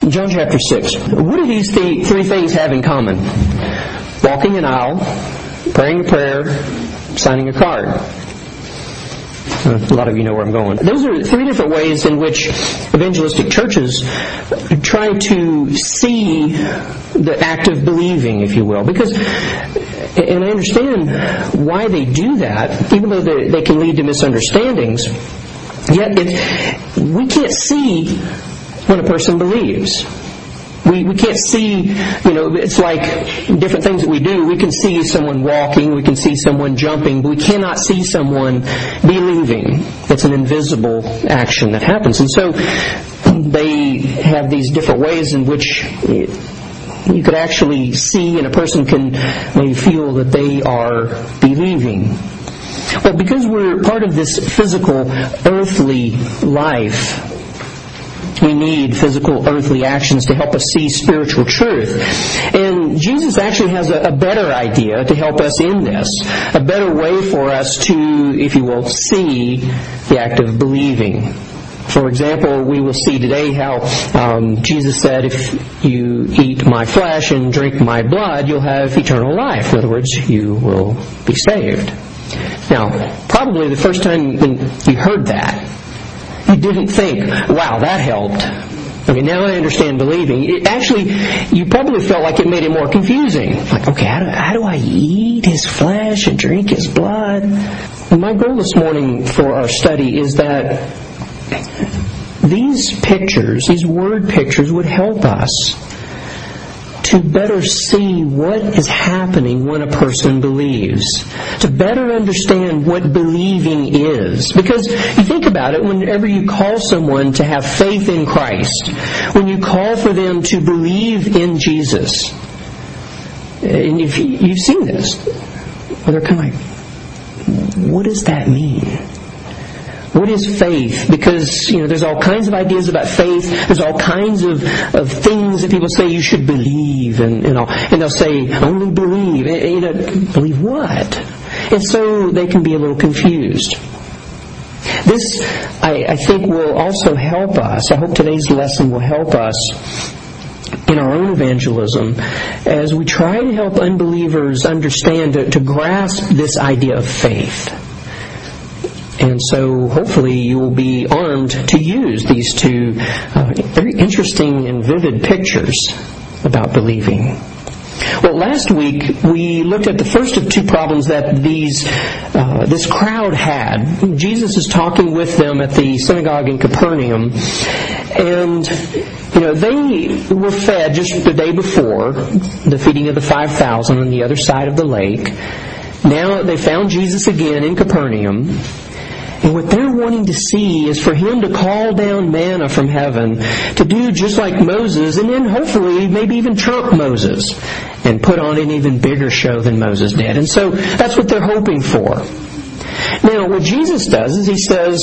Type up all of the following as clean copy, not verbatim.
John chapter 6. What do these three things have in common? Walking an aisle, praying a prayer, signing a card. A lot of you know where I'm going. Those are three different ways in which evangelistic churches try to see the act of believing, if you will. Because, and I understand why they do that, even though they can lead to misunderstandings, yet we can't see when a person believes. We can't see, it's like different things that we do. We can see someone walking, we can see someone jumping, but we cannot see someone believing. It's an invisible action that happens. And so they have these different ways in which you could actually see, and a person can maybe feel that they are believing. Well, because we're part of this physical, earthly life, we need physical, earthly actions to help us see spiritual truth. And Jesus actually has a better idea to help us in this, a better way for us to, if you will, see the act of believing. For example, we will see today how Jesus said, if you eat my flesh and drink my blood, you'll have eternal life. In other words, you will be saved. Now, probably the first time when you heard that, you didn't think, wow, that helped. Okay, now I understand believing. You probably felt like it made it more confusing. Like, okay, how do I eat his flesh and drink his blood? And my goal this morning for our study is that these pictures, these word pictures, would help us to better see what is happening when a person believes, to better understand what believing is. Because you think about it, whenever you call someone to have faith in Christ, when you call for them to believe in Jesus, and you've seen this, well, they're kind of like, what does that mean? What is faith? Because, there's all kinds of ideas about faith. There's all kinds of things that people say you should believe. And they'll say, only believe. Believe what? And so they can be a little confused. This, I think, will also help us. I hope today's lesson will help us in our own evangelism as we try to help unbelievers understand, to grasp this idea of faith. And so hopefully you will be armed to use these two very interesting and vivid pictures about believing. Well, last week we looked at the first of two problems that this crowd had. Jesus is talking with them at the synagogue in Capernaum, and they were fed just the day before, the feeding of the 5,000 on the other side of the lake. Now they found Jesus again in Capernaum. And what they're wanting to see is for him to call down manna from heaven, to do just like Moses, and then hopefully maybe even trump Moses and put on an even bigger show than Moses did. And so that's what they're hoping for. Now, what Jesus does is he says,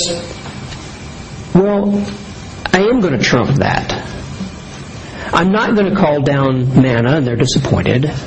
well, I am going to trump that. I'm not going to call down manna, and they're disappointed. He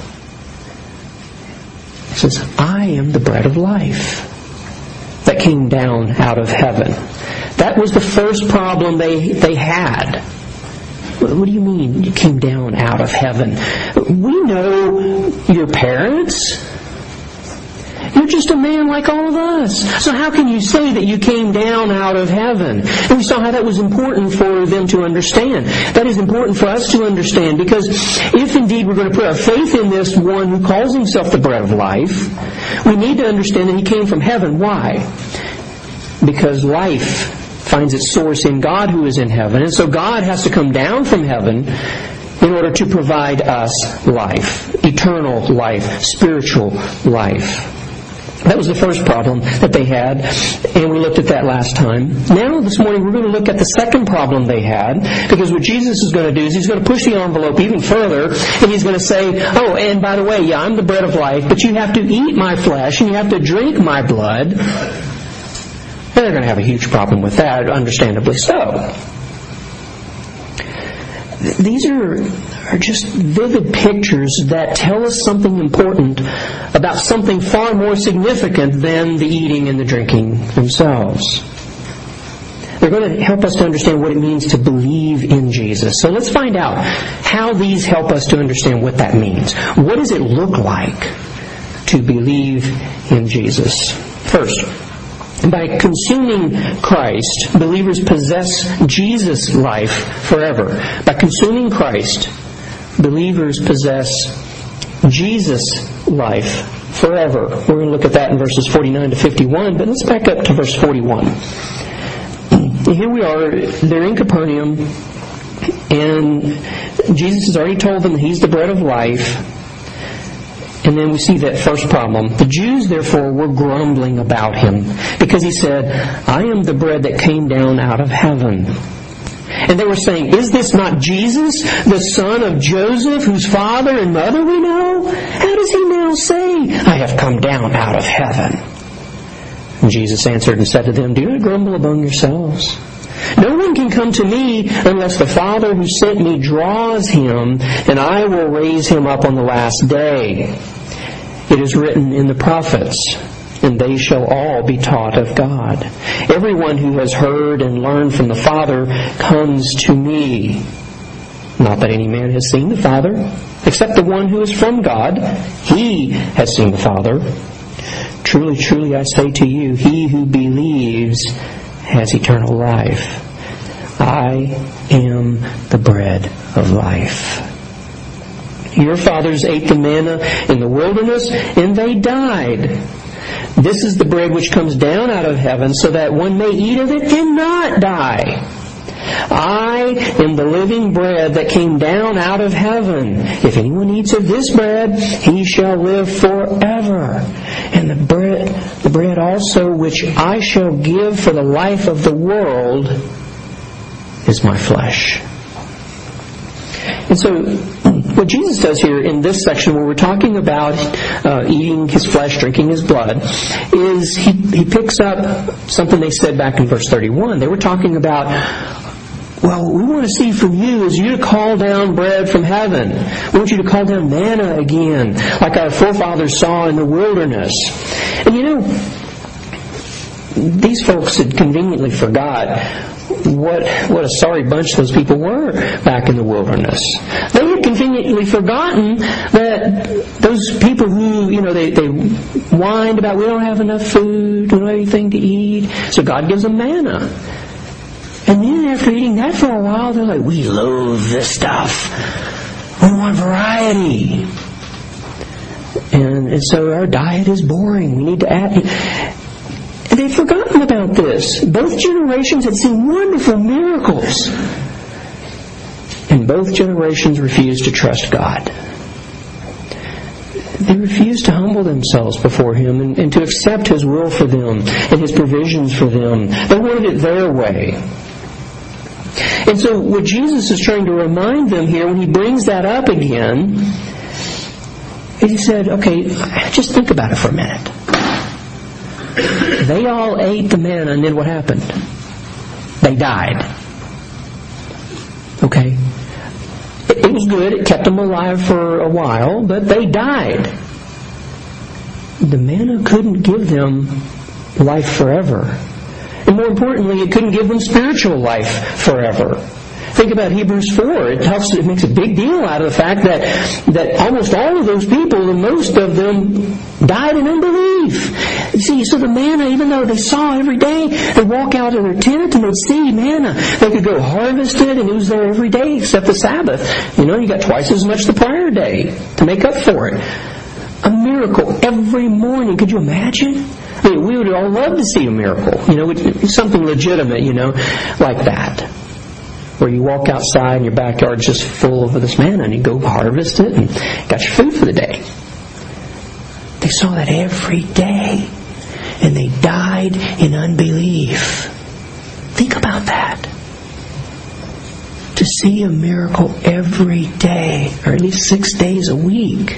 says, I am the bread of life that came down out of heaven. That was the first problem they had. What do you mean you came down out of heaven? We know your parents. You're just a man like all of us. So how can you say that you came down out of heaven? And we saw how that was important for them to understand. That is important for us to understand, because if indeed we're going to put our faith in this one who calls himself the bread of life, we need to understand that he came from heaven. Why? Because life finds its source in God who is in heaven. And so God has to come down from heaven in order to provide us life, eternal life, spiritual life. That was the first problem that they had, and we looked at that last time. Now, this morning, we're going to look at the second problem they had, because what Jesus is going to do is he's going to push the envelope even further, and he's going to say, oh, and by the way, yeah, I'm the bread of life, but you have to eat my flesh, and you have to drink my blood. And they're going to have a huge problem with that, understandably so. These are just vivid pictures that tell us something important about something far more significant than the eating and the drinking themselves. They're going to help us to understand what it means to believe in Jesus. Jesus. So let's find out how these help us to understand what that means. What does it look like to believe in Jesus? First, by consuming Christ, believers possess Jesus' life forever. By consuming Christ, believers possess Jesus' life forever. We're going to look at that in verses 49 to 51, but let's back up to verse 41. Here we are, they're in Capernaum, and Jesus has already told them that He's the bread of life. And then we see that first problem. The Jews, therefore, were grumbling about Him, because He said, I am the bread that came down out of heaven. And they were saying, is this not Jesus, the son of Joseph, whose father and mother we know? How does He now say, I have come down out of heaven? And Jesus answered and said to them, do not grumble among yourselves. No one can come to me unless the Father who sent me draws him, and I will raise him up on the last day. It is written in the prophets, and they shall all be taught of God. Everyone who has heard and learned from the Father comes to me. Not that any man has seen the Father, except the one who is from God. He has seen the Father. Truly, truly, I say to you, he who believes has eternal life. I am the bread of life. Your fathers ate the manna in the wilderness, and they died. This is the bread which comes down out of heaven, so that one may eat of it and not die. I am the living bread that came down out of heaven. If anyone eats of this bread, he shall live forever. And the bread also which I shall give for the life of the world is my flesh. And so, what Jesus does here in this section where we're talking about eating His flesh, drinking His blood, is He picks up something they said back in verse 31. They were talking about, well, we want to see from you is you to call down bread from heaven. We want you to call down manna again, like our forefathers saw in the wilderness. And you know, these folks had conveniently forgot what a sorry bunch those people were back in the wilderness. They had conveniently forgotten that those people who, they whined about, we don't have enough food, we don't have anything to eat, so God gives them manna. And then after eating that for a while, they're like, we loathe this stuff. We want variety. And so our diet is boring. We need to add... And they'd forgotten about this. Both generations had seen wonderful miracles. And both generations refused to trust God. They refused to humble themselves before Him and to accept His will for them and His provisions for them. They wanted it their way. And so what Jesus is trying to remind them here when He brings that up again, is He said, okay, just think about it for a minute. They all ate the manna, and then what happened? They died. Okay? It was good. It kept them alive for a while, but they died. The manna couldn't give them life forever. And more importantly, it couldn't give them spiritual life forever. Think about Hebrews 4. It makes a big deal out of the fact that almost all of those people, and most of them, died in unbelief. You see, so the manna, even though they saw every day, they'd walk out of their tent and they'd see manna. They could go harvest it, and it was there every day except the Sabbath. You got twice as much the prior day to make up for it. A miracle every morning. Could you imagine? I mean, we would all love to see a miracle. Something legitimate, like that. Where you walk outside and your backyard's just full of this manna and you go harvest it and got your food for the day. They saw that every day and they died in unbelief. Think about that. To see a miracle every day, or at least 6 days a week,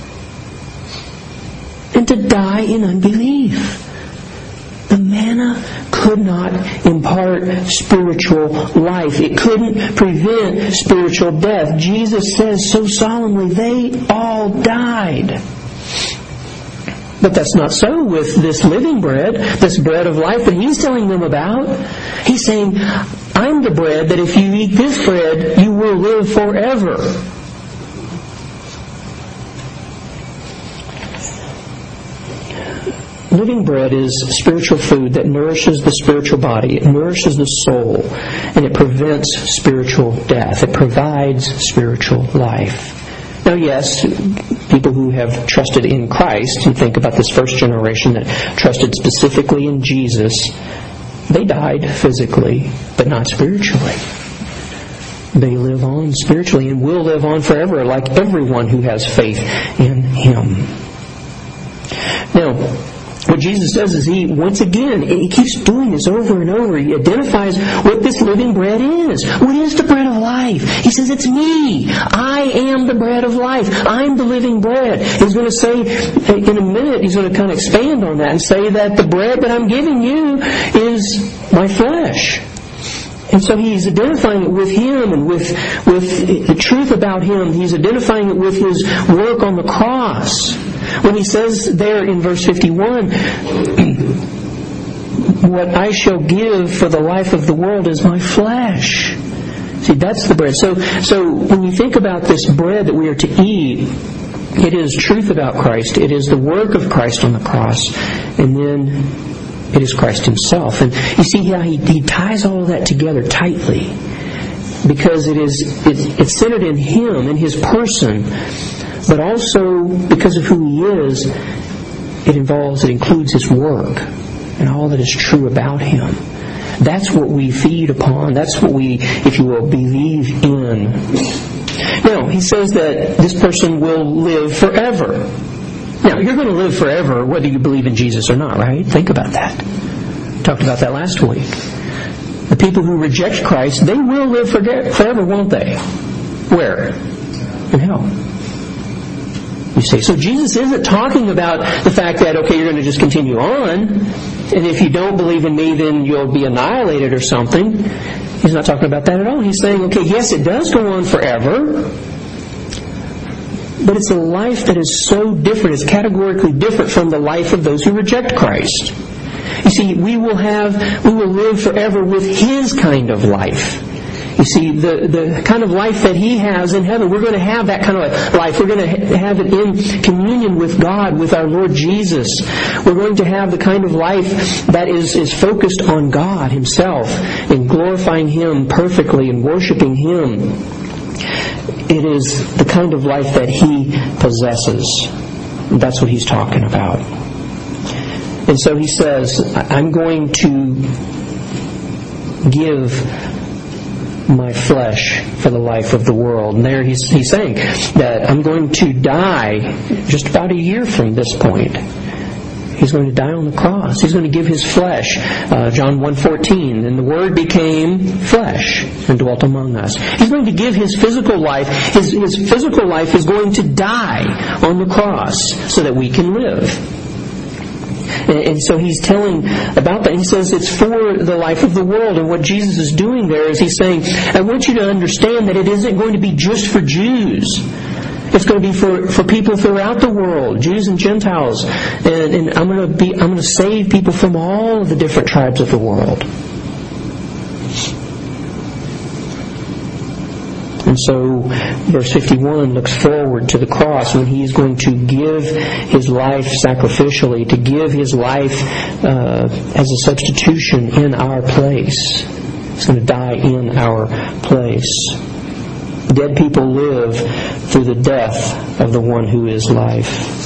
and to die in unbelief. The manna could not impart spiritual life. It couldn't prevent spiritual death. Jesus says so solemnly, they all died. But that's not so with this living bread, this bread of life that He's telling them about. He's saying, I'm the bread that if you eat this bread, you will live forever. Living bread is spiritual food that nourishes the spiritual body. It nourishes the soul, and it prevents spiritual death. It provides spiritual life. Now, yes, people who have trusted in Christ, you think about this first generation that trusted specifically in Jesus, they died physically, but not spiritually. They live on spiritually and will live on forever, like everyone who has faith in Him. Now, what Jesus does is He keeps doing this over and over. He identifies what this living bread is. What is the bread of life? He says, it's me. I am the bread of life. I'm the living bread. He's going to say, in a minute, He's going to kind of expand on that and say that the bread that I'm giving you is my flesh. And so He's identifying it with Him and with the truth about Him. He's identifying it with His work on the cross. When He says there in verse 51, what I shall give for the life of the world is my flesh. See, that's the bread. So when you think about this bread that we are to eat, it is truth about Christ. It is the work of Christ on the cross. And then it is Christ Himself. And you see how He ties all of that together tightly. Because it's centered in Him, in His person. But also, because of who He is, it includes His work and all that is true about Him. That's what we feed upon. That's what we, if you will, believe in. Now, He says that this person will live forever. Now, you're going to live forever whether you believe in Jesus or not, right? Think about that. We talked about that last week. The people who reject Christ, they will live forever, won't they? Where? In hell. You see, so Jesus isn't talking about the fact that, okay, you're going to just continue on, and if you don't believe in me, then you'll be annihilated or something. He's not talking about that at all. He's saying, okay, yes, it does go on forever, but it's a life that is so different, it's categorically different from the life of those who reject Christ. You see, we will live forever with His kind of life. You see, the kind of life that He has in heaven, we're going to have that kind of life. We're going to have it in communion with God, with our Lord Jesus. We're going to have the kind of life that is focused on God Himself and glorifying Him perfectly and worshiping Him. It is the kind of life that He possesses. That's what He's talking about. And so He says, I'm going to give my flesh for the life of the world. And there he's saying that I'm going to die just about a year from this point. He's going to die on the cross. He's going to give His flesh. John 1:14, and the Word became flesh and dwelt among us. He's going to give His physical life. His physical life is going to die on the cross so that we can live. And so He's telling about that. He says it's for the life of the world. And what Jesus is doing there is He's saying, I want you to understand that it isn't going to be just for Jews. It's going to be for people throughout the world, Jews and Gentiles. And I'm going to save people from all of the different tribes of the world. And so, verse 51 looks forward to the cross when He is going to give His life sacrificially, to give His life as a substitution in our place. He's going to die in our place. Dead people live through the death of the one who is life.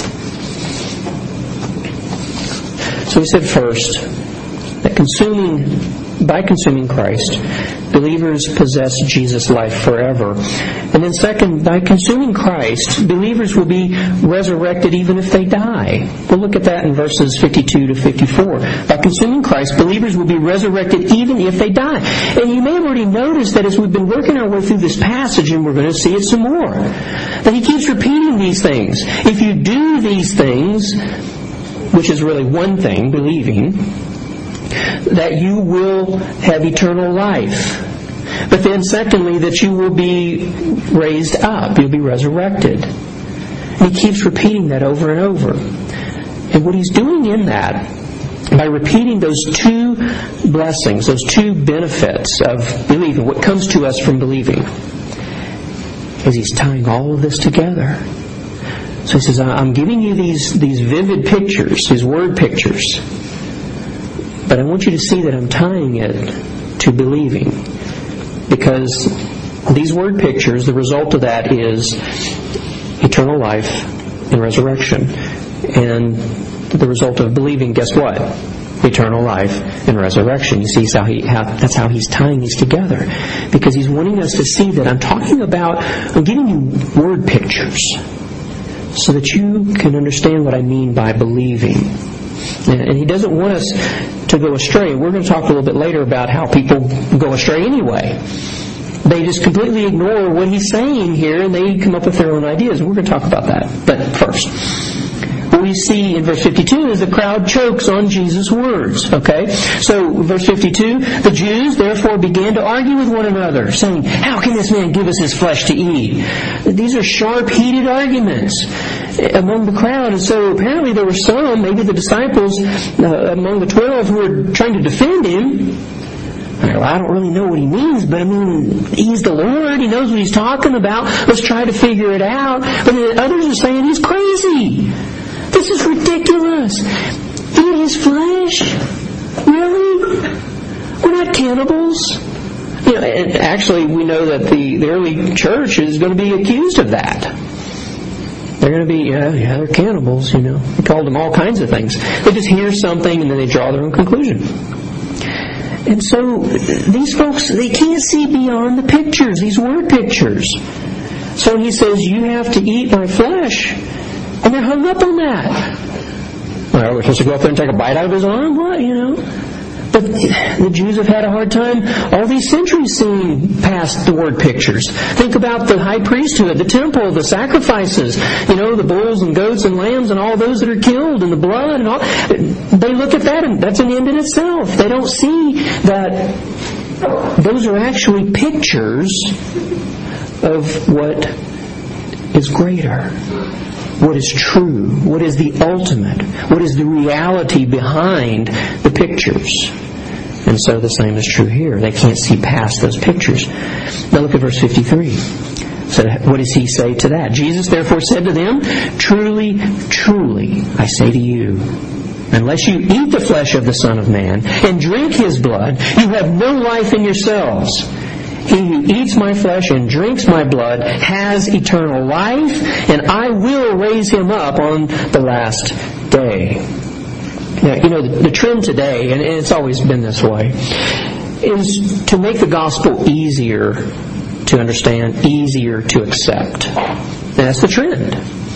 So He said first, that by consuming Christ, believers possess Jesus' life forever. And then second, by consuming Christ, believers will be resurrected even if they die. We'll look at that in verses 52 to 54. By consuming Christ, believers will be resurrected even if they die. And you may have already noticed that as we've been working our way through this passage, and we're going to see it some more, that He keeps repeating these things. If you do these things, which is really one thing, believing, that you will have eternal life. But then secondly, that you will be raised up. You'll be resurrected. And He keeps repeating that over and over. And what He's doing in that by repeating those two blessings, those two benefits of believing, what comes to us from believing, is he's tying all of this together. So he says, I'm giving you these vivid pictures, these word pictures, but I want you to see that I'm tying it to believing. Because these word pictures, the result of that is eternal life and resurrection. And the result of believing, guess what? Eternal life and resurrection. You see that's how he's tying these together. Because he's wanting us to see that I'm giving you word pictures so that you can understand what I mean by believing. And he doesn't want us to go astray. We're going to talk a little bit later about how people go astray anyway. They just completely ignore what he's saying here, and they come up with their own ideas. And we're going to talk about that. But first, what we see in verse 52 is the crowd chokes on Jesus' words. Okay? So, verse 52, the Jews therefore began to argue with one another, saying, how can this man give us his flesh to eat? These are sharp, heated arguments among the crowd. And so apparently there were some, maybe the disciples among the 12, who were trying to defend him. Well, I don't really know what he means, but he's the Lord. He knows what he's talking about. Let's try to figure it out. But then others are saying he's crazy. This is ridiculous. Eat his flesh? Really? We're not cannibals. And actually, we know that the early church is going to be accused of that. They're going to be, they're cannibals, They called them all kinds of things. They just hear something and then they draw their own conclusion. And so these folks, they can't see beyond the pictures, these word pictures. So he says, you have to eat my flesh. And they're hung up on that. Well, we're supposed to go up there and take a bite out of his arm? What, But the Jews have had a hard time all these centuries seeing past the word pictures. Think about the high priesthood, the temple, the sacrifices, the bulls and goats and lambs and all those that are killed and the blood and all. They look at that and that's an end in itself. They don't see that those are actually pictures of what is greater, what is true, what is the ultimate, what is the reality behind the pictures. And so the same is true here. They can't see past those pictures. Now look at verse 53. So what does he say to that? Jesus therefore said to them, truly, truly, I say to you, unless you eat the flesh of the Son of Man and drink his blood, you have no life in yourselves. He who eats my flesh and drinks my blood has eternal life, and I will raise him up on the last day. Now, the trend today, and it's always been this way, is to make the gospel easier to understand, easier to accept. And that's the trend.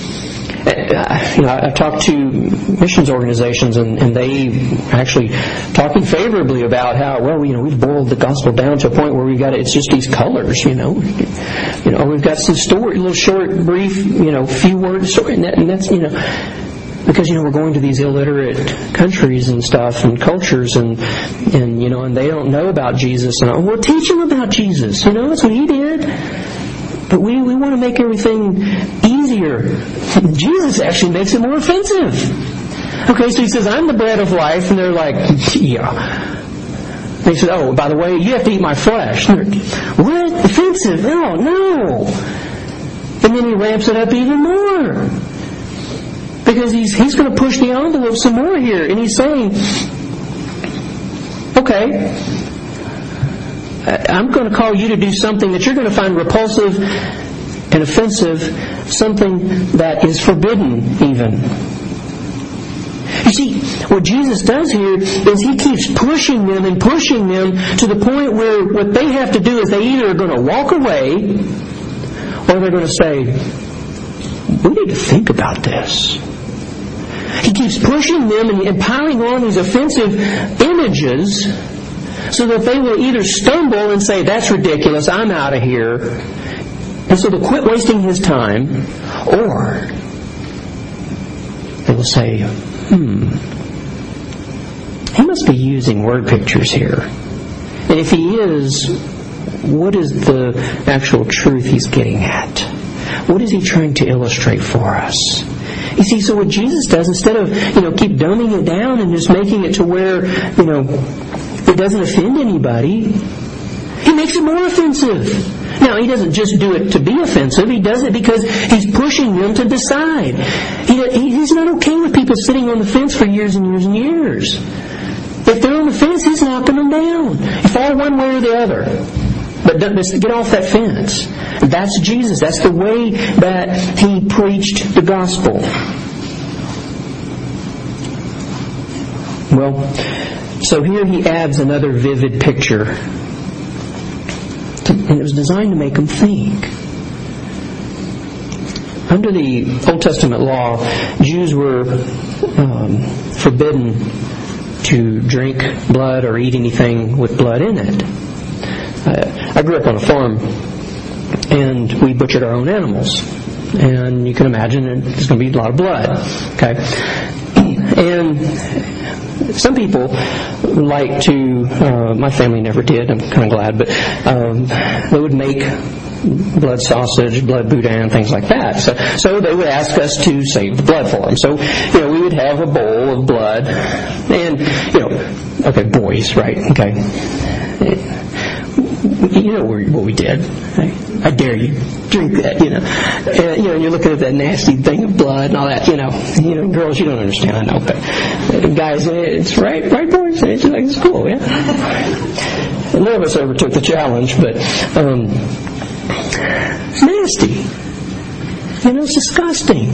I've talked to missions organizations, and they actually talking favorably about how, we've boiled the gospel down to a point where it's just these colors, we've got some story, little short, brief, few words story, and that's, because we're going to these illiterate countries and stuff and cultures, and they don't know about Jesus, and we'll teach them about Jesus. That's what he did. But we want to make everything easier. Jesus actually makes it more offensive. Okay, so he says, I'm the bread of life, and they're like, yeah. They said, oh, by the way, you have to eat my flesh. What? Offensive? No. And then he ramps it up even more. Because he's going to push the envelope some more here. And he's saying, okay, I'm going to call you to do something that you're going to find repulsive and offensive, something that is forbidden even. You see, what Jesus does here is he keeps pushing them and pushing them to the point where what they have to do is they either are going to walk away or they're going to say, we need to think about this. He keeps pushing them and piling on these offensive images so that they will either stumble and say, that's ridiculous, I'm out of here. And so they'll quit wasting his time, or they will say, he must be using word pictures here. And if he is, what is the actual truth he's getting at? What is he trying to illustrate for us? You see, so what Jesus does, instead of, keep dumbing it down and just making it to where, it doesn't offend anybody, He makes it more offensive. Now, He doesn't just do it to be offensive. He does it because He's pushing them to decide. He's not okay with people sitting on the fence for years and years and years. If they're on the fence, He's knocking them down. You fall one way or the other. But just get off that fence. That's Jesus. That's the way that He preached the gospel. Well, so here He adds another vivid picture. And it was designed to make them think. Under the Old Testament law, Jews were forbidden to drink blood or eat anything with blood in it. I grew up on a farm, and we butchered our own animals. And you can imagine there's going to be a lot of blood. Okay? And some people like to, my family never did, I'm kind of glad, but they would make blood sausage, blood boudin, things like that. So they would ask us to save the blood for them. So, we would have a bowl of blood, and, okay, boys, right, okay. You know what we did. I dare you, drink that, And you're looking at that nasty thing of blood and all that, girls, you don't understand, I know, but guys, it's right, boys, it's cool, yeah. None of us ever took the challenge, but it's nasty. It's disgusting.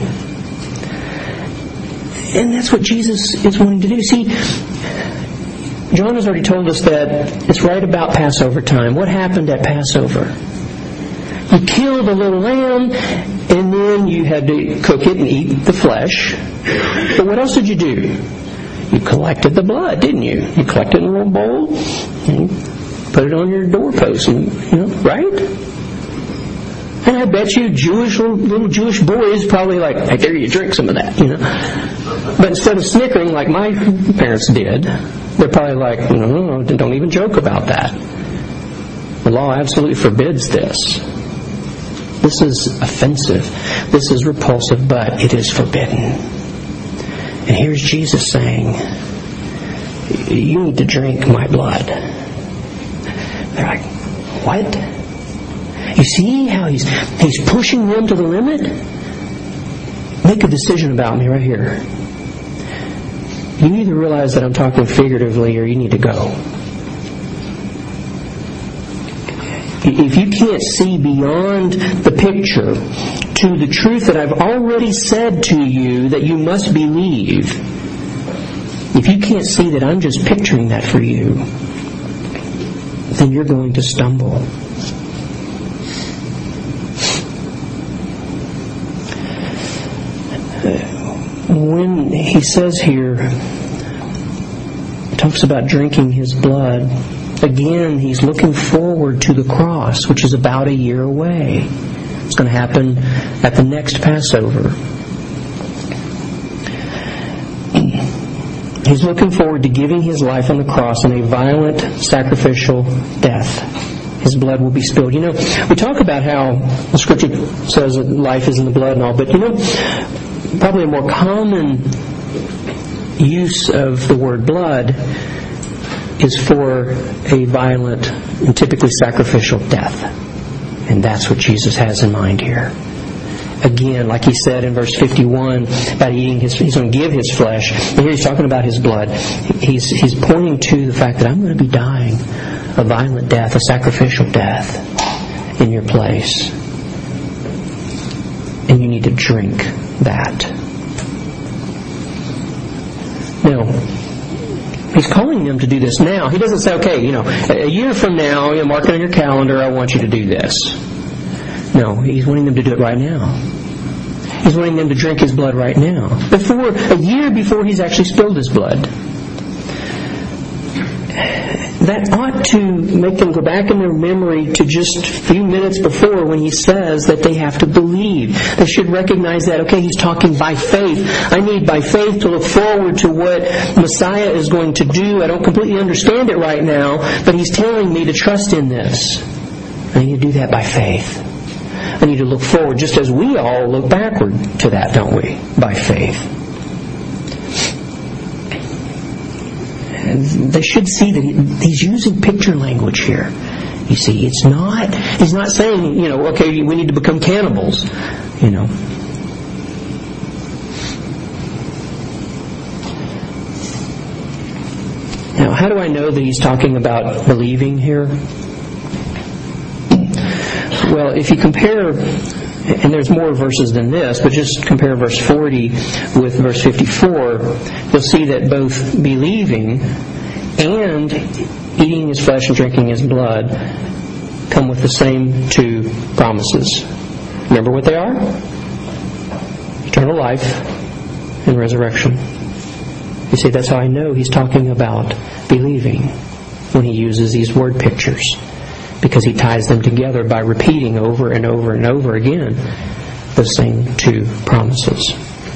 And that's what Jesus is wanting to do. See, John has already told us that it's right about Passover time. What happened at Passover? You killed a little lamb, and then you had to cook it and eat the flesh. But what else did you do? You collected the blood, didn't you? You collected it in a little bowl, and put it on your doorpost, and, right? And I bet you little Jewish boys probably like, I dare you drink some of that, But instead of snickering like my parents did, they're probably like, no, don't even joke about that. The law absolutely forbids this. This is offensive. This is repulsive, but it is forbidden. And here's Jesus saying, you need to drink my blood. They're like, what? You see how he's pushing them to the limit? Make a decision about me right here. You either realize that I'm talking figuratively, or you need to go. If you can't see beyond the picture to the truth that I've already said to you that you must believe, if you can't see that I'm just picturing that for you, then you're going to stumble. When he says here, talks about drinking his blood, again, he's looking forward to the cross, which is about a year away. It's going to happen at the next Passover. He's looking forward to giving his life on the cross in a violent, sacrificial death. His blood will be spilled. We talk about how the Scripture says that life is in the blood and all, but probably a more common use of the word blood is for a violent and typically sacrificial death. And that's what Jesus has in mind here. Again, like he said in verse 51 about eating he's going to give his flesh. And here he's talking about his blood. He's pointing to the fact that I'm going to be dying a violent death, a sacrificial death in your place. And you need to drink that. Now, he's calling them to do this now. He doesn't say, okay, a year from now, mark it on your calendar, I want you to do this. No, he's wanting them to do it right now. He's wanting them to drink his blood right now. A year before he's actually spilled his blood. That ought to make them go back in their memory to just a few minutes before when he says that they have to believe. They should recognize that, okay, he's talking by faith. I need by faith to look forward to what Messiah is going to do. I don't completely understand it right now, but he's telling me to trust in this. I need to do that by faith. I need to look forward, just as we all look backward to that, don't we? By faith. And they should see that he's using picture language here. You see, he's not saying, okay, we need to become cannibals, Now, how do I know that he's talking about believing here? Well, if you compare, and there's more verses than this, but just compare verse 40 with verse 54, you'll see that both believing and eating His flesh and drinking His blood come with the same two promises. Remember what they are? Eternal life and resurrection. You see, that's how I know he's talking about believing when he uses these word pictures, because he ties them together by repeating over and over and over again the same two promises.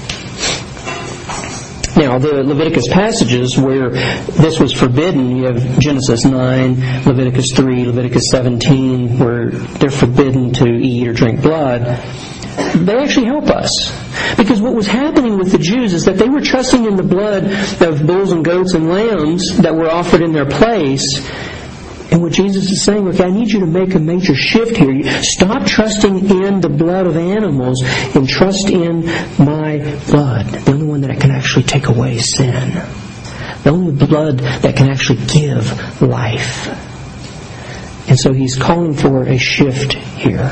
Now, the Leviticus passages where this was forbidden, you have Genesis 9, Leviticus 3, Leviticus 17, where they're forbidden to eat or drink blood. They actually help us. Because what was happening with the Jews is that they were trusting in the blood of bulls and goats and lambs that were offered in their place. And what Jesus is saying, okay, I need you to make a major shift here. Stop trusting in the blood of animals and trust in my blood. The only one that can actually take away sin. The only blood that can actually give life. And so he's calling for a shift here.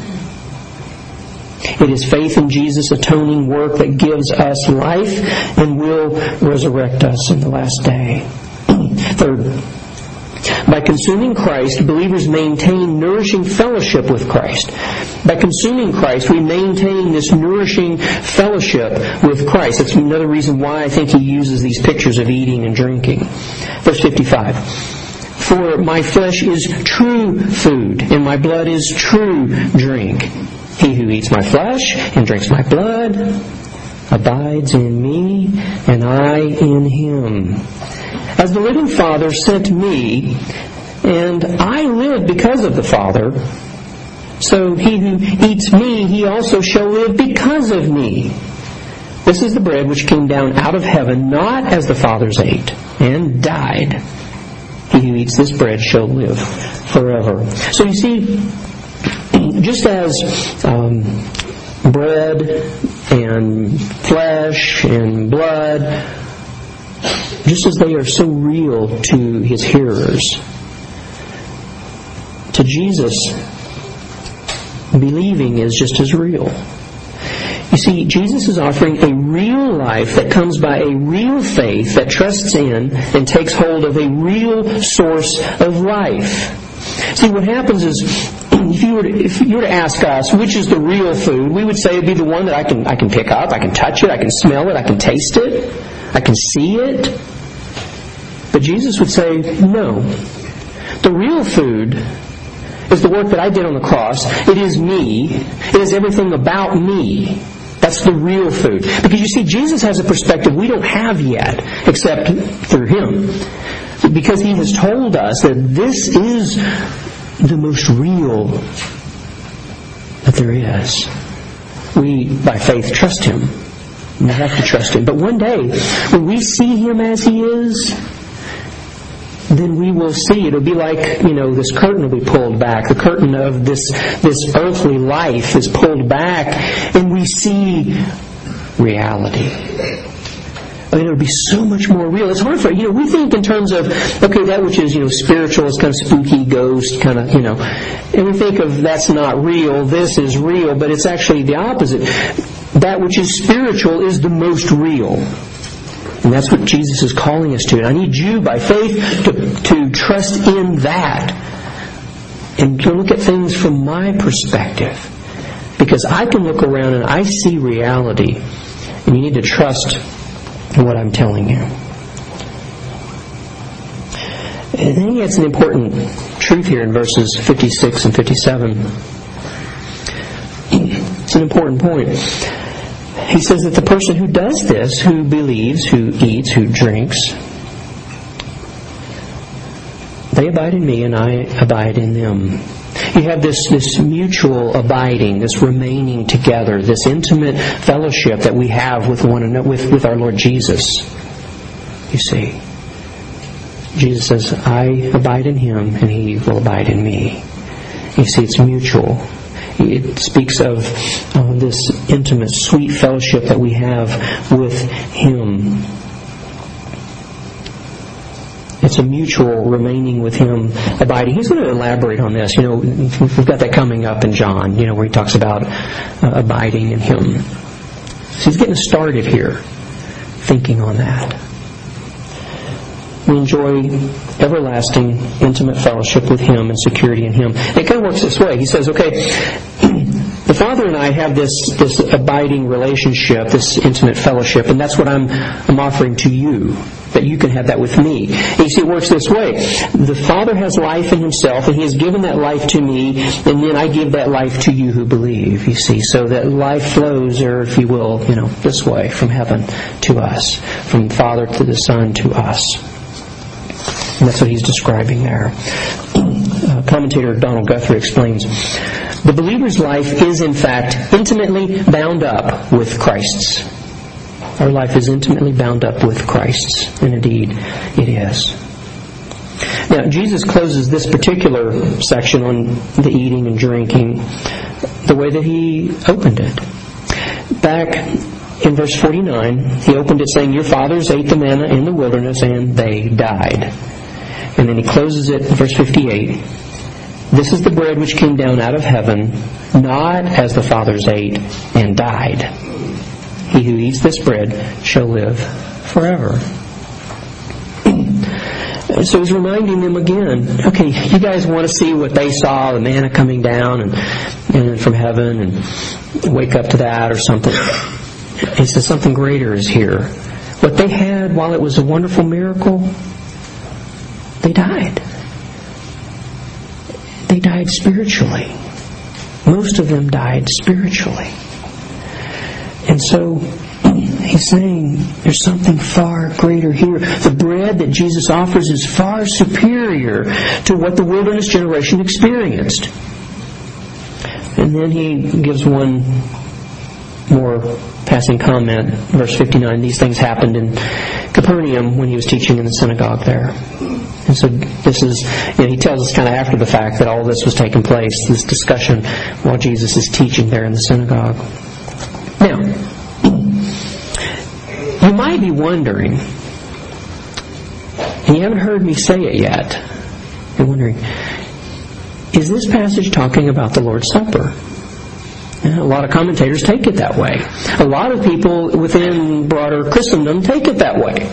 It is faith in Jesus' atoning work that gives us life and will resurrect us in the last day. Third, by consuming Christ, believers maintain nourishing fellowship with Christ. By consuming Christ, we maintain this nourishing fellowship with Christ. That's another reason why I think he uses these pictures of eating and drinking. Verse 55. For my flesh is true food, and my blood is true drink. He who eats my flesh and drinks my blood abides in me, and I in him. As the living Father sent me, and I live because of the Father, so he who eats me, he also shall live because of me. This is the bread which came down out of heaven, not as the fathers ate and died. He who eats this bread shall live forever. So you see, just as bread and flesh and blood, just as they are so real to his hearers, to Jesus, believing is just as real. You see, Jesus is offering a real life that comes by a real faith that trusts in and takes hold of a real source of life. See, what happens is, if you were to ask us which is the real food, we would say it'd be the one that I can pick up, I can touch it, I can smell it, I can taste it, I can see it. But Jesus would say, no. The real food is the work that I did on the cross. It is me. It is everything about me. That's the real food. Because you see, Jesus has a perspective we don't have yet, except through him. Because he has told us that this is the most real that there is. We, by faith, trust him. We have to trust him. But one day, when we see him as he is, then we will see. It'll be like, this curtain will be pulled back. The curtain of this earthly life is pulled back, and we see reality. I mean, it'll be so much more real. It's hard for, we think in terms of, okay, that which is, spiritual is kind of spooky, ghost, kind of, and we think of that's not real, this is real, but it's actually the opposite. That which is spiritual is the most real. And that's what Jesus is calling us to. And I need you, by faith, to trust in that. And to look at things from my perspective. Because I can look around and I see reality. And you need to trust in what I'm telling you. And then he adds an important truth here in verses 56 and 57. It's an important point. He says that the person who does this, who believes, who eats, who drinks, they abide in me and I abide in them. You have this mutual abiding, this remaining together, this intimate fellowship that we have with one another, with our Lord Jesus. You see, Jesus says, I abide in Him and He will abide in me. You see, it's mutual. It speaks of this intimate, sweet fellowship that we have with Him. It's a mutual remaining with Him, abiding. He's going to elaborate on this. We've got that coming up in John, where he talks about abiding in Him. So he's getting us started here, thinking on that. We enjoy everlasting, intimate fellowship with Him and security in Him. It kind of works this way. He says, okay, the Father and I have this abiding relationship, this intimate fellowship, and that's what I'm offering to you, that you can have that with me. And you see, it works this way. The Father has life in Himself, and He has given that life to me, and then I give that life to you who believe, you see. So that life flows, or if you will, this way, from heaven to us, from the Father to the Son to us. And that's what he's describing there. Commentator Donald Guthrie explains, the believer's life is in fact intimately bound up with Christ's. Our life is intimately bound up with Christ's, and indeed it is. Now, Jesus closes this particular section on the eating and drinking the way that He opened it. Back in verse 49, He opened it saying, your fathers ate the manna in the wilderness and they died. And then He closes it in verse 58. This is the bread which came down out of heaven, not as the fathers ate and died. He who eats this bread shall live forever. So He's reminding them again, okay, you guys want to see what they saw, the manna coming down and from heaven, and wake up to that or something. He says something greater is here. What they had, while it was a wonderful miracle, they died. They died spiritually. Most of them died spiritually. And so He's saying there's something far greater here. The bread that Jesus offers is far superior to what the wilderness generation experienced. And then He gives one more passing comment, verse 59. These things happened in Capernaum when He was teaching in the synagogue there. And so this is, He tells us kind of after the fact that all this was taking place, this discussion while Jesus is teaching there in the synagogue. Now, you might be wondering, and you haven't heard me say it yet, you're wondering, is this passage talking about the Lord's Supper? A lot of commentators take it that way. A lot of people within broader Christendom take it that way.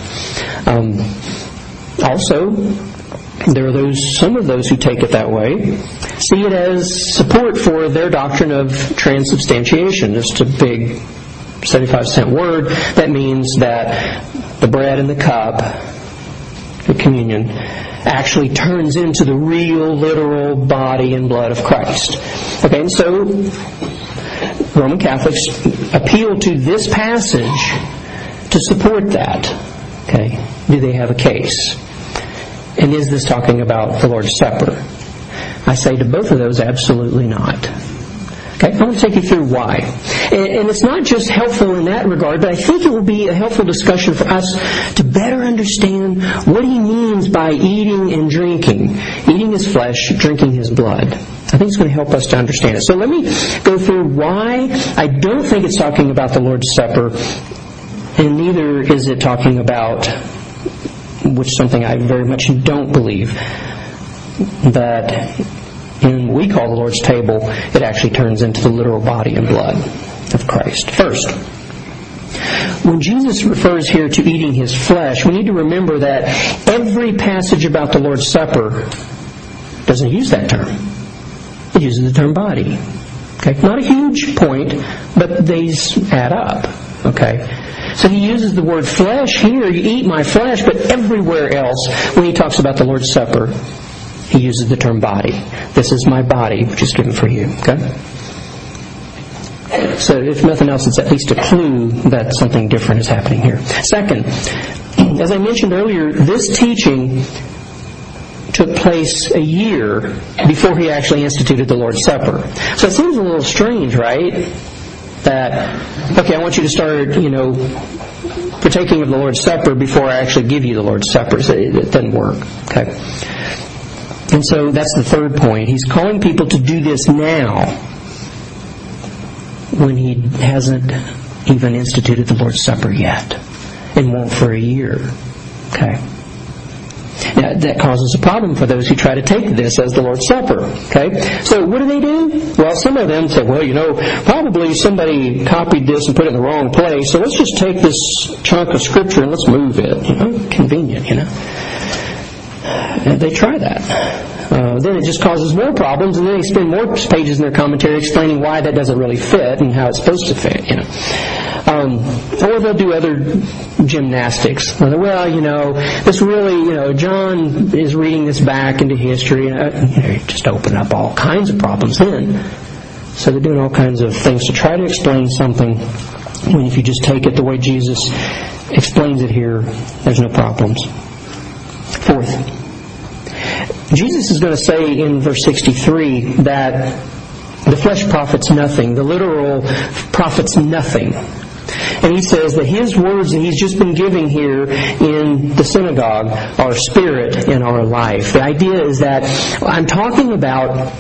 Also, there are some of those who take it that way, see it as support for their doctrine of transubstantiation. Just a big 75-cent word that means that the bread and the cup, the communion, actually turns into the real, literal body and blood of Christ. Okay, and so Roman Catholics appeal to this passage to support that. Okay, do they have a case? And is this talking about the Lord's Supper? I say to both of those, absolutely not. Okay, I want to take you through why. And it's not just helpful in that regard, but I think it will be a helpful discussion for us to better understand what He means by eating and drinking. Eating His flesh, drinking His blood. I think it's going to help us to understand it. So let me go through why I don't think it's talking about the Lord's Supper, and neither is it talking about, which is something I very much don't believe, that in what we call the Lord's table, it actually turns into the literal body and blood of Christ. First, when Jesus refers here to eating His flesh, we need to remember that every passage about the Lord's Supper doesn't use that term. It uses the term body. Okay, not a huge point, but these add up. Okay, so He uses the word flesh here, you eat my flesh, but everywhere else, when He talks about the Lord's Supper, He uses the term body. This is my body, which is given for you. Okay? So if nothing else, it's at least a clue that something different is happening here. Second, as I mentioned earlier, this teaching took place a year before he actually instituted the Lord's Supper. So it seems a little strange, right? That, okay, I want you to start, partaking of the Lord's Supper before I actually give you the Lord's Supper. So it doesn't work. Okay. And so that's the third point. He's calling people to do this now when he hasn't even instituted the Lord's Supper yet and won't for a year. Okay. Now, that causes a problem for those who try to take this as the Lord's Supper. Okay? So what do? Well, some of them say, well, probably somebody copied this and put it in the wrong place, so let's just take this chunk of Scripture and let's move it. Convenient, And they try that. Then it just causes more problems, and then they spend more pages in their commentary explaining why that doesn't really fit and how it's supposed to fit. Or they'll do other gymnastics. Well, this really, John is reading this back into history. Just open up all kinds of problems then. So they're doing all kinds of things to try to explain something when if you just take it the way Jesus explains it here, there's no problems. Fourth, Jesus is going to say in verse 63 that the flesh profits nothing. The literal profits nothing. And he says that his words that he's just been giving here in the synagogue are spirit in our life. The idea is that I'm talking about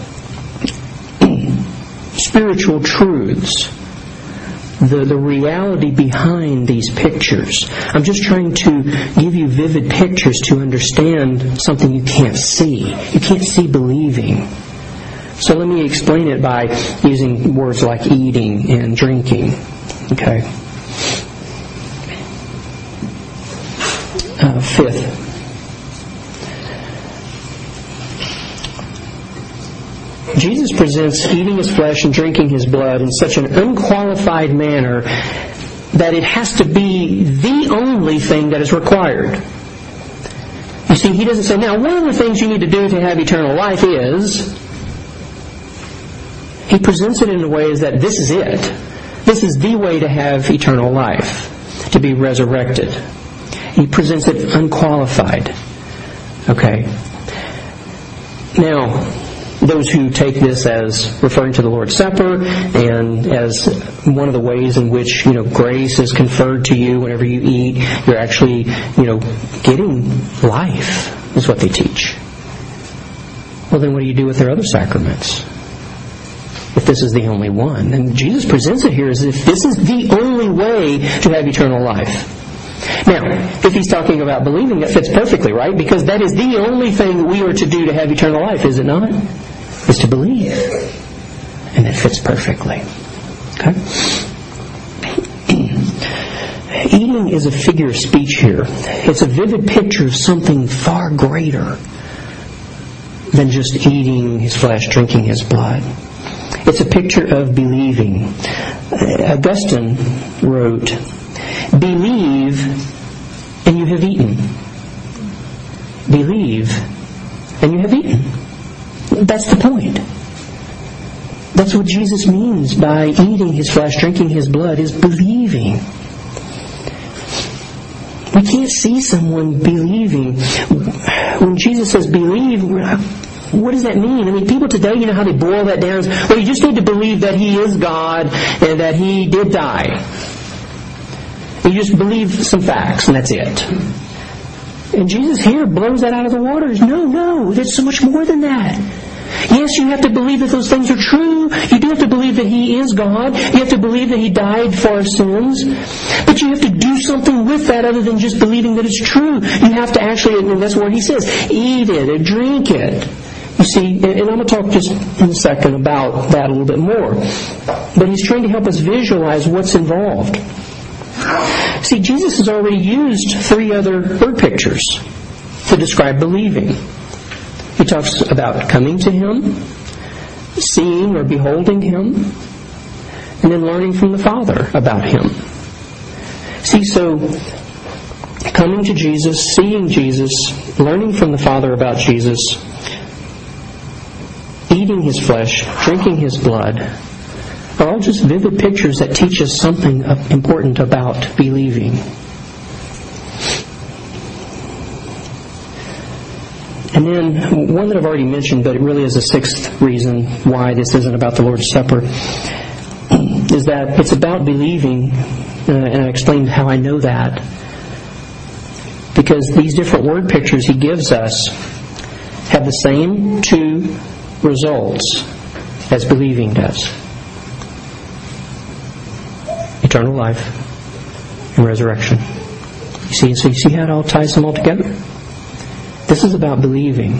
spiritual truths. The reality behind these pictures. I'm just trying to give you vivid pictures to understand something you can't see. You can't see believing. So let me explain it by using words like eating and drinking. Okay. Fifth. Jesus presents eating his flesh and drinking his blood in such an unqualified manner that it has to be the only thing that is required. You see, he doesn't say, now one of the things you need to do to have eternal life is... He presents it in a way as that this is it. This is the way to have eternal life, to be resurrected. He presents it unqualified. Okay. Now, those who take this as referring to the Lord's Supper and as one of the ways in which, grace is conferred to you whenever you eat, you're actually, getting life, is what they teach. Well, then what do you do with their other sacraments? If this is the only one. And Jesus presents it here as if this is the only way to have eternal life. Now, if he's talking about believing, it fits perfectly, right? Because that is the only thing that we are to do to have eternal life, is it not? Is to believe. And it fits perfectly. Okay? Eating is a figure of speech here. It's a vivid picture of something far greater than just eating his flesh, drinking his blood. It's a picture of believing. Augustine wrote, "Believe, and you have eaten. Believe, and you have eaten." That's the point. That's what Jesus means by eating his flesh, drinking his blood, is believing. We can't see someone believing. When Jesus says believe, what does that mean? I mean, people today, you know how they boil that down? Well, you just need to believe that he is God and that he did die. You just believe some facts and that's it. And Jesus here blows that out of the waters. No, there's so much more than that. Yes, you have to believe that those things are true. You do have to believe that he is God. You have to believe that he died for our sins. But you have to do something with that other than just believing that it's true. You have to actually, and that's what he says, eat it and drink it. You see, and I'm going to talk just in a second about that a little bit more. But he's trying to help us visualize what's involved. See, Jesus has already used 3 other word pictures to describe believing. He talks about coming to him, seeing or beholding him, and then learning from the Father about him. See, so coming to Jesus, seeing Jesus, learning from the Father about Jesus, eating his flesh, drinking his blood, are all just vivid pictures that teach us something important about believing. And then one that I've already mentioned, but it really is the sixth reason why this isn't about the Lord's Supper, is that it's about believing, and I explained how I know that, because these different word pictures he gives us have the same two results as believing does. Eternal life and resurrection. You see how it all ties them all together? This is about believing.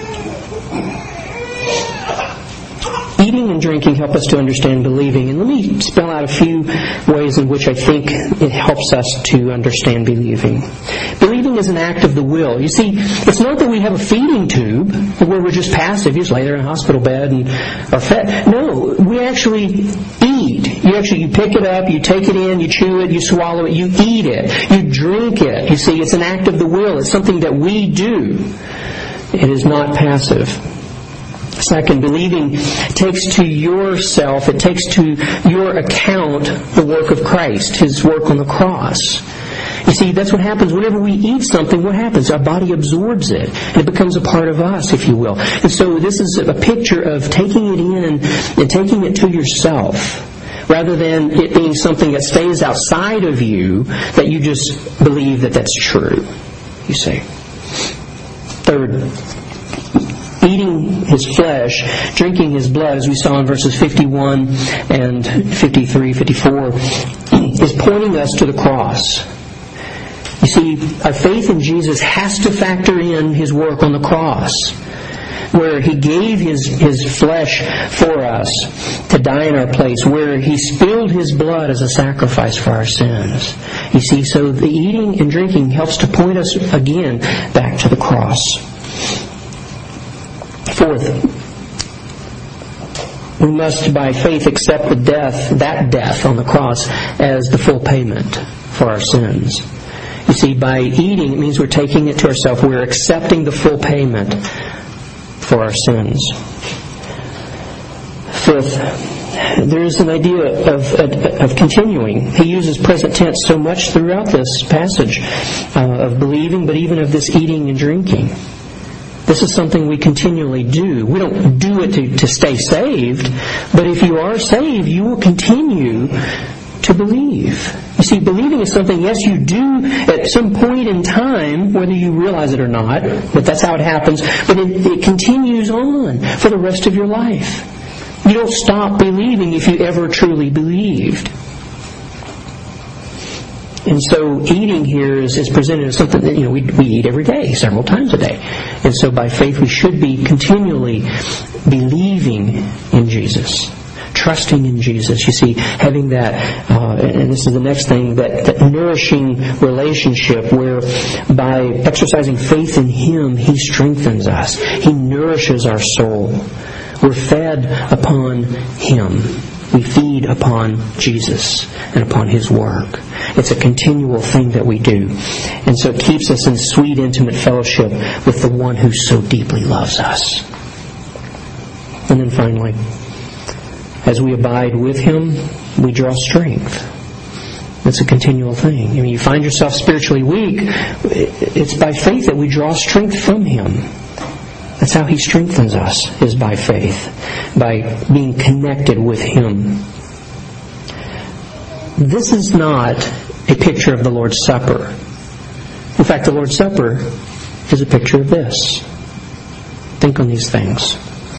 Eating and drinking help us to understand believing. And let me spell out a few ways in which I think it helps us to understand believing. Believing is an act of the will. You see, it's not that we have a feeding tube where we're just passive. You just lay there in a hospital bed and are fed. No, we actually eat. You pick it up, you take it in, you chew it, you swallow it, you eat it, you drink it. You see, it's an act of the will. It's something that we do. It is not passive. Second, believing takes to yourself, it takes to your account the work of Christ, His work on the cross. You see, that's what happens. Whenever we eat something, what happens? Our body absorbs it. And it becomes a part of us, if you will. And so this is a picture of taking it in and taking it to yourself, rather than it being something that stays outside of you, that you just believe that that's true, you see. Third, eating His flesh, drinking His blood, as we saw in verses 51 and 53, 54, is pointing us to the cross. You see, our faith in Jesus has to factor in His work on the cross, where He gave His flesh for us to die in our place, where He spilled His blood as a sacrifice for our sins. You see, so the eating and drinking helps to point us again back to the cross. Fourth, we must by faith accept that death on the cross, as the full payment for our sins. You see, by eating, it means we're taking it to ourselves. We're accepting the full payment for our sins. Fifth, there's an idea of continuing. He uses present tense so much throughout this passage of believing, but even of this eating and drinking. This is something we continually do. We don't do it to stay saved, but if you are saved, you will continue to believe. You see, believing is something, yes, you do at some point in time, whether you realize it or not, but that's how it happens, but it continues on for the rest of your life. You don't stop believing if you ever truly believed. And so eating here is presented as something that, we eat every day, several times a day. And so by faith we should be continually believing in Jesus, trusting in Jesus. You see, having that, and this is the next thing, that nourishing relationship where by exercising faith in Him, He strengthens us. He nourishes our soul. We're fed upon Him. We feed upon Jesus and upon His work. It's a continual thing that we do. And so it keeps us in sweet, intimate fellowship with the One who so deeply loves us. And then finally, as we abide with Him, we draw strength. It's a continual thing. You find yourself spiritually weak, it's by faith that we draw strength from Him. That's how He strengthens us, is by faith, by being connected with Him. This is not a picture of the Lord's Supper. In fact, the Lord's Supper is a picture of this. Think on these things.